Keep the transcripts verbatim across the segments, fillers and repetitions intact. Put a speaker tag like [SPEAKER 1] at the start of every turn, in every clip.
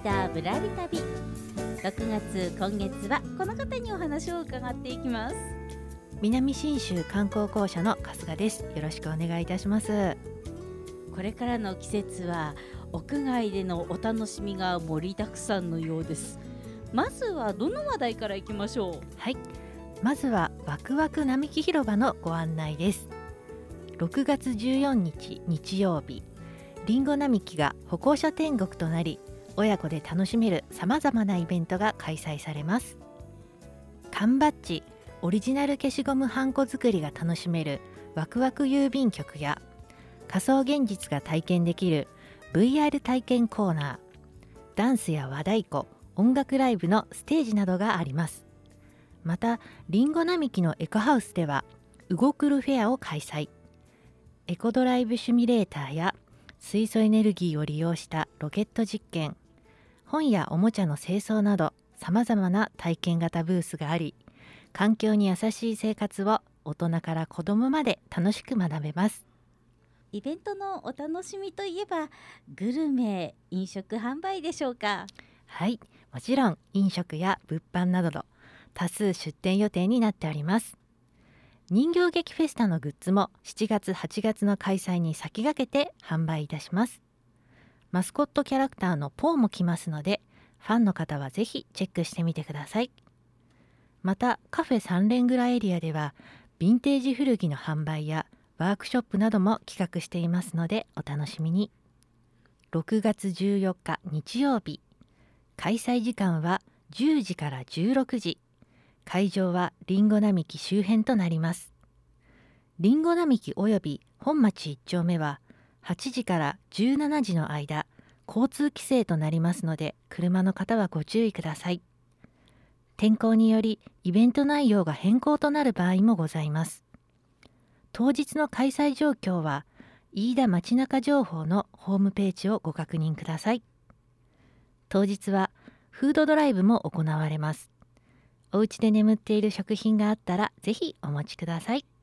[SPEAKER 1] ダーぶらり旅。ろくがつ今月はこの方にお話を伺っていきます。
[SPEAKER 2] 南信州観光公社の春日です。よろしくお願いいたします。
[SPEAKER 1] これからの季節は屋外でのお楽しみが盛りだくさんのようです。まずはどの話題からいきましょう。
[SPEAKER 2] はい、まずはワクワク並木広場のご案内です。ろくがつじゅうよっか日曜日、りんご並木が歩行者天国となり、親子で楽しめるさまざまなイベントが開催されます。缶バッジ、オリジナル消しゴムはんこ作りが楽しめるワクワク郵便局や、仮想現実が体験できる ブイアール 体験コーナー、ダンスや和太鼓、音楽ライブのステージなどがあります。また、りんご並木のエコハウスではうごくるフェアを開催。エコドライブシミュレーターや水素エネルギーを利用したロケット実験、本やおもちゃの清掃などさまざまな体験型ブースがあり、環境に優しい生活を大人から子どもまで楽しく学べます。
[SPEAKER 1] イベントのお楽しみといえばグルメ、飲食販売でしょうか。
[SPEAKER 2] はい、もちろん飲食や物販などの多数出店予定になっております。人形劇フェスタのグッズもしちがつはちがつの開催に先駆けて販売いたします。マスコットキャラクターのポーも来ますので、ファンの方はぜひチェックしてみてください。また、カフェ三連蔵エリアではヴィンテージ古着の販売やワークショップなども企画していますので、お楽しみに。ろくがつじゅうよっか日曜日、開催時間はじゅうじからじゅうろくじ、会場はりんご並木周辺となります。りんご並木および本町いっ丁目ははちじからじゅうしちじの間、交通規制となりますので、車の方はご注意ください。天候によりイベント内容が変更となる場合もございます。当日の開催状況は飯田街中情報のホームページをご確認ください。当日はフードドライブも行われます。お家で眠っている食品があったらぜひお持ちください。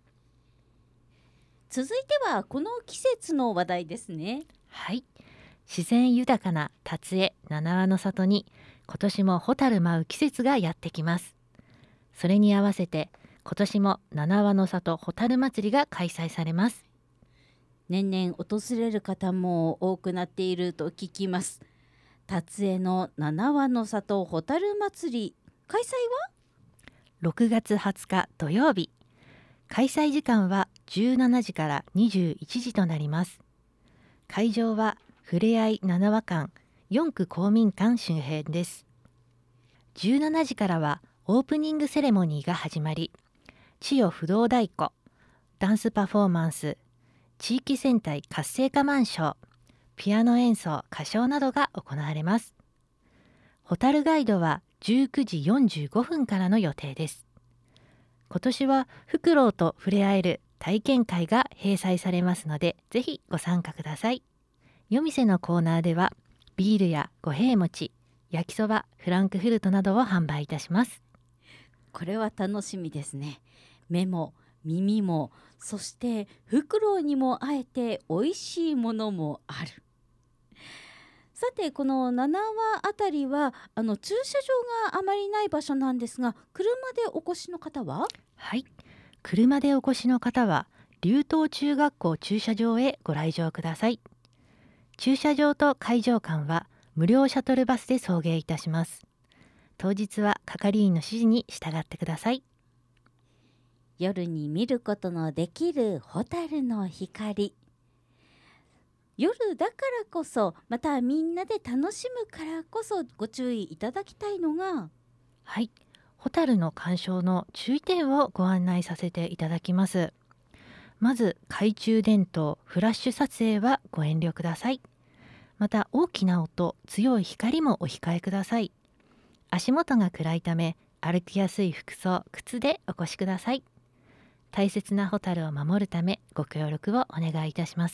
[SPEAKER 1] 続いてはこの季節の話題ですね。
[SPEAKER 2] はい、自然豊かな辰江七和の里に今年もホタル舞う季節がやってきます。それに合わせて今年も七和の里ホタル祭りが開催されます。
[SPEAKER 1] 年々訪れる方も多くなっていると聞きます。辰江の七和の里ホタル祭り、開催は
[SPEAKER 2] ろくがつはつか土曜日、開催時間はじゅうしちじからにじゅういちじとなります。会場はふれあい七和館よんく公民館周辺です。じゅうしちじからはオープニングセレモニーが始まり、千代不動太鼓、ダンスパフォーマンス、地域戦隊活性化マンショー、ピアノ演奏、歌唱などが行われます。ホタルガイドはじゅうくじよんじゅうごふんからの予定です。今年はフクロウと触れ合える体験会が閉催されますので、ぜひご参加ください。夜店のコーナーではビールや五平餅、焼きそば、フランクフルトなどを販売いたします。
[SPEAKER 1] これは楽しみですね。目も耳も、そしてフクロウにも会えて美味しいものもある。さて、この七和あたりはあの駐車場があまりない場所なんですが、車でお越しの方は？
[SPEAKER 2] はい、車でお越しの方は龍東中学校駐車場へご来場ください。駐車場と会場間は無料シャトルバスで送迎いたします。当日は係員の指示に従ってください。
[SPEAKER 1] 夜に見ることのできるホタルの光、夜だからこそ、またみんなで楽しむからこそご注意いただきたいのが、
[SPEAKER 2] はい、ホタルの鑑賞の注意点をご案内させていただきます。まず懐中電灯、フラッシュ撮影はご遠慮ください。また大きな音、強い光もお控えください。足元が暗いため歩きやすい服装、靴でお越しください。大切なホタルを守るためご協力をお願いいたします。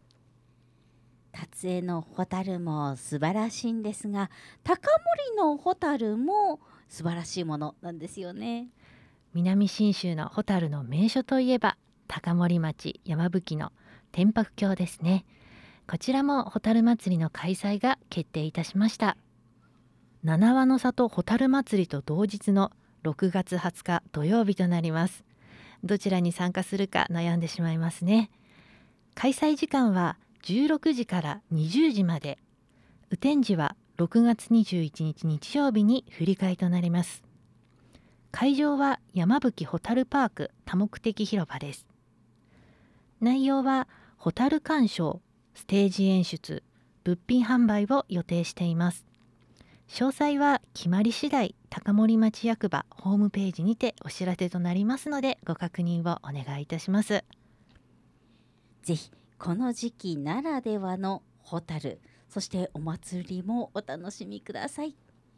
[SPEAKER 1] 辰江のホタルも素晴らしいんですが、高森のホタルも素晴らしいものなんですよね。
[SPEAKER 2] 南信州のホタルの名所といえば高森町山吹の天白峡ですね。 こちらも蛍祭りの開催が決定いたしました。七羽の里蛍祭りと同日のろくがつはつか土曜日となります。どちらに参加するか悩んでしまいますね。開催時間はじゅうろくじからにじゅうじまで、雨天時はろくがつにじゅういちにち日曜日に振り替えとなります。会場は山吹ホタルパーク多目的広場です。内容はホタル鑑賞、ステージ演出、物品販売を予定しています。詳細は決まり次第高森町役場ホームページにてお知らせとなりますので、ご確認をお願いいたします。
[SPEAKER 1] ぜひこの時期ならではのホタル、そしてお祭りもお楽しみください。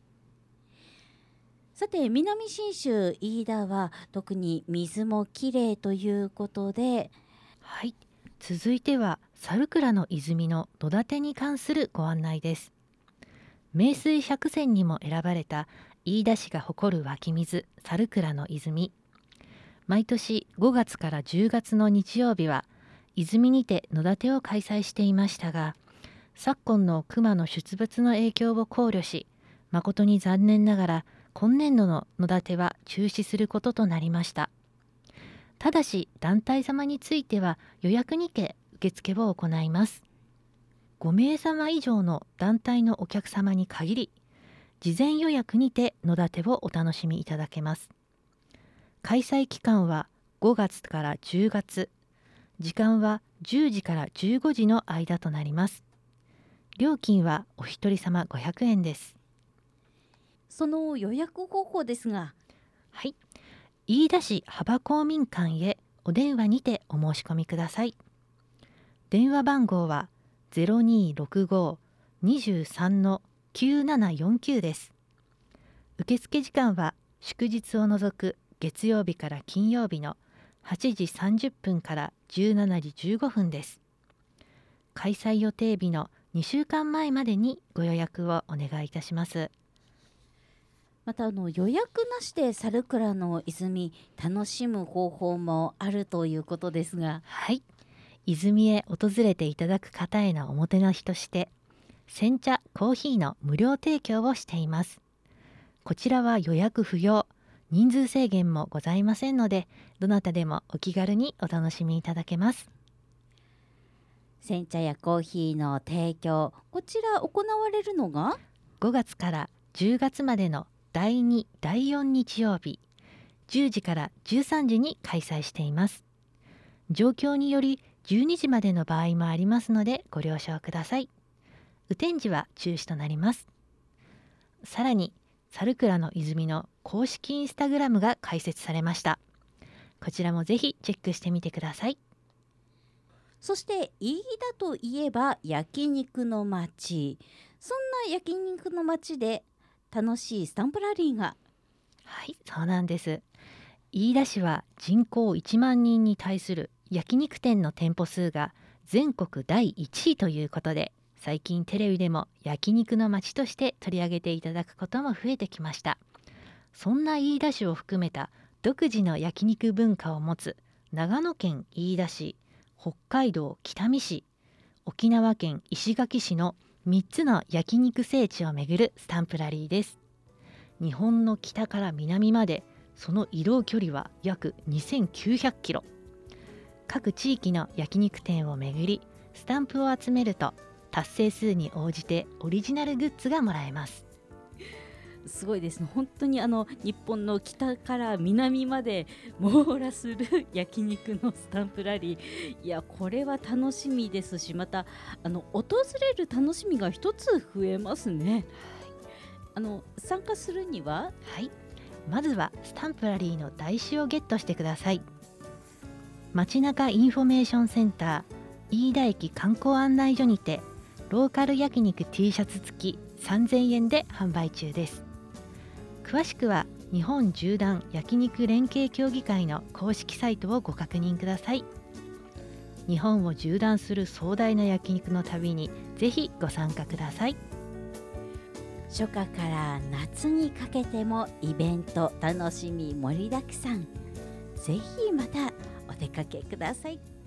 [SPEAKER 1] さて、南信州飯田は特に水もきれいということで、
[SPEAKER 2] はい、続いては猿倉の泉の野立てに関するご案内です。名水百選にも選ばれた飯田市が誇る湧き水、猿倉の泉。毎年ごがつからじゅうがつの日曜日は泉にて野立てを開催していましたが、昨今の熊の出没の影響を考慮し、誠に残念ながら今年度の野立ては中止することとなりました。ただし団体様については予約にて受付を行います。ごめいさま以上の団体のお客様に限り、事前予約にて野立てをお楽しみいただけます。開催期間はごがつからじゅうがつ、時間はじゅうじからじゅうごじの間となります。料金はお一人様ごひゃくえんです。
[SPEAKER 1] その予約方法ですが、
[SPEAKER 2] はい、飯田市幅公民館へお電話にてお申し込みください。電話番号は ゼロにーろくごーにじゅうさんのきゅうななよんきゅう です。受付時間は祝日を除く月曜日から金曜日のはちじさんじゅっぷんからじゅうしちじじゅうごふんです。開催予定日のにしゅうかんまえまでにご予約をお願いいたします。
[SPEAKER 1] またあの予約なしで猿倉の泉楽しむ方法もあるということですが、
[SPEAKER 2] はい、泉へ訪れていただく方へのおもてなしとして煎茶コーヒーの無料提供をしています。こちらは予約不要、人数制限もございませんので、どなたでもお気軽にお楽しみいただけます。
[SPEAKER 1] 煎茶やコーヒーの提供、こちら行われるのが
[SPEAKER 2] ごがつからじゅうがつまでのだいに、だいよん日曜日、じゅうじからじゅうさんじに開催しています。状況によりじゅうにじまでの場合もありますのでご了承ください。雨天時は中止となります。さらに猿倉の泉の公式インスタグラムが開設されました。こちらもぜひチェックしてみてください。
[SPEAKER 1] そして飯田といえば焼肉の街、そんな焼肉の街で楽しいスタンプラリーが。
[SPEAKER 2] はい、そうなんです。飯田市は人口いちまんにんに対する焼肉店の店舗数が全国だいいちいということで、最近テレビでも焼肉の街として取り上げていただくことも増えてきました。そんな飯田市を含めた独自の焼肉文化を持つ長野県飯田市、北海道北見市、沖縄県石垣市のみっつの焼肉聖地を巡るスタンプラリーです。日本の北から南までその移動距離は約にせんきゅうひゃくキロ。各地域の焼肉店を巡りスタンプを集めると達成数に応じてオリジナルグッズがもらえます。
[SPEAKER 1] すごいですね。本当にあの日本の北から南まで網羅する焼肉のスタンプラリー、いやこれは楽しみですし、またあの訪れる楽しみが一つ増えますね。あの参加するには、
[SPEAKER 2] はい、まずはスタンプラリーの台紙をゲットしてください。街中インフォメーションセンター飯田駅観光案内所にてローカル焼肉 T シャツ付きさんぜんえんで販売中です。詳しくは日本縦断焼肉連携協議会の公式サイトをご確認ください。日本を縦断する壮大な焼肉の旅にぜひご参加ください。
[SPEAKER 1] 初夏から夏にかけてもイベント楽しみ盛りだくさん、ぜひまたお出かけください。